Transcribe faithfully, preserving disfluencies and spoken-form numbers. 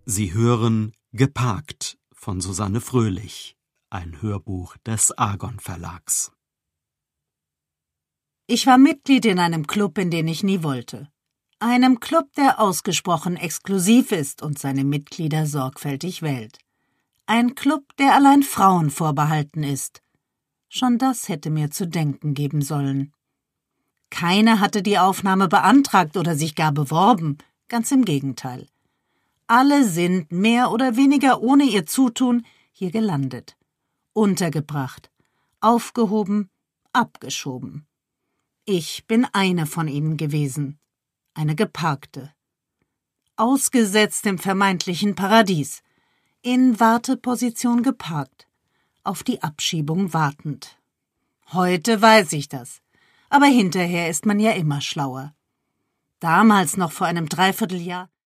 Sie hören Geparkt von Susanne Fröhlich, ein Hörbuch des Argon Verlags. Ich war Mitglied in einem Club, in den ich nie wollte. Einem Club, der ausgesprochen exklusiv ist und seine Mitglieder sorgfältig wählt. Ein Club, der allein Frauen vorbehalten ist. Schon das hätte mir zu denken geben sollen. Keine hatte die Aufnahme beantragt oder sich gar beworben, ganz im Gegenteil. Alle sind, mehr oder weniger ohne ihr Zutun, hier gelandet. Untergebracht, aufgehoben, abgeschoben. Ich bin eine von ihnen gewesen, eine Geparkte. Ausgesetzt im vermeintlichen Paradies, in Warteposition geparkt, auf die Abschiebung wartend. Heute weiß ich das, aber hinterher ist man ja immer schlauer. Damals noch vor einem Dreivierteljahr